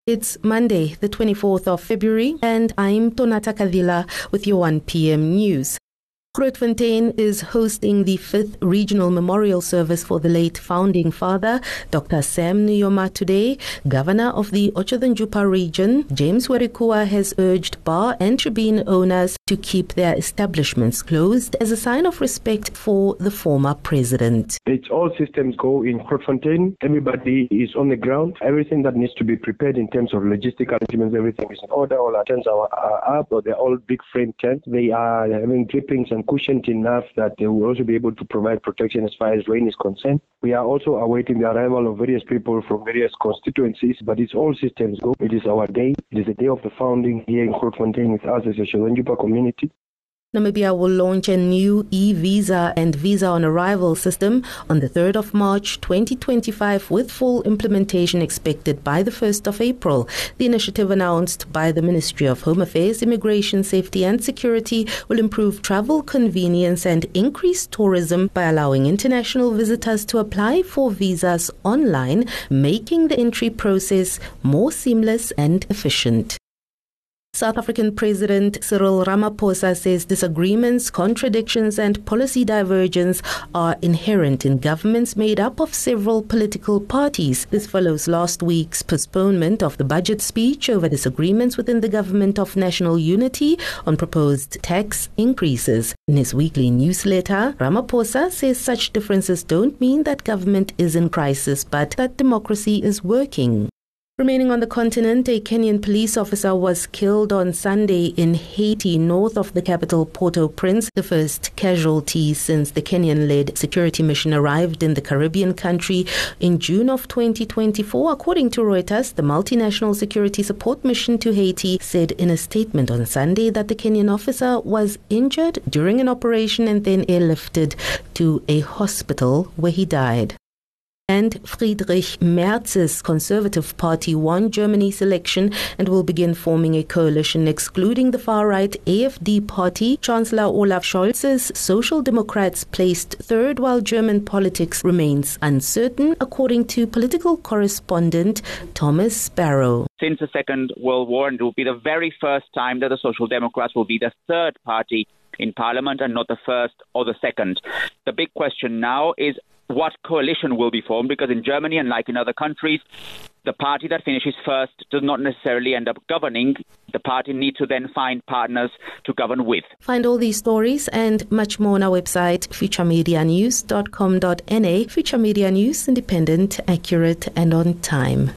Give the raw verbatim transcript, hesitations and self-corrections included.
It's Monday, the twenty-fourth of February, and I'm Tonata Kadila with your one p m news. Grootfontein is hosting the fifth Regional Memorial Service for the late founding father, Doctor Sam Nujoma, today. Governor of the Otjozondjupa region, James Werikuwa, has urged bar and tribune owners to keep their establishments closed as a sign of respect for the former president. It's all systems go in Grootfontein. Everybody is on the ground. Everything that needs to be prepared in terms of logistical arrangements, everything is in order. All our tents are, are up, or they're all big frame tents. They are having drippings and cushioned enough that they will also be able to provide protection as far as rain is concerned. We are also awaiting the arrival of various people from various constituencies, but it's all systems go. It is our day. It is the day of the founding here in Grootfontein with us as a Otjozondjupa community. Namibia will launch a new e-visa and visa on arrival system on the third of March twenty twenty-five, with full implementation expected by the first of April. The initiative, announced by the Ministry of Home Affairs, Immigration, Safety and Security, will improve travel convenience and increase tourism by allowing international visitors to apply for visas online, making the entry process more seamless and efficient. South African President Cyril Ramaphosa says disagreements, contradictions and policy divergence are inherent in governments made up of several political parties. This follows last week's postponement of the budget speech over disagreements within the Government of National Unity on proposed tax increases. In his weekly newsletter, Ramaphosa says such differences don't mean that government is in crisis, but that democracy is working. Remaining on the continent, a Kenyan police officer was killed on Sunday in Haiti, north of the capital Port-au-Prince, the first casualty since the Kenyan-led security mission arrived in the Caribbean country in June of twenty twenty-four. According to Reuters, the multinational security support mission to Haiti said in a statement on Sunday that the Kenyan officer was injured during an operation and then airlifted to a hospital where he died. And Friedrich Merz's Conservative Party won Germany's election and will begin forming a coalition excluding the far-right A F D party. Chancellor Olaf Scholz's Social Democrats placed third, while German politics remains uncertain, according to political correspondent Thomas Sparrow. Since the Second World War, and it will be the very first time that the Social Democrats will be the third party in parliament and not the first or the second. The big question now is what coalition will be formed, because in Germany, unlike in other countries, the party that finishes first does not necessarily end up governing. The party needs to then find partners to govern with. Find all these stories and much more on our website, future media news dot com dot n a. Future Media News, independent, accurate and on time.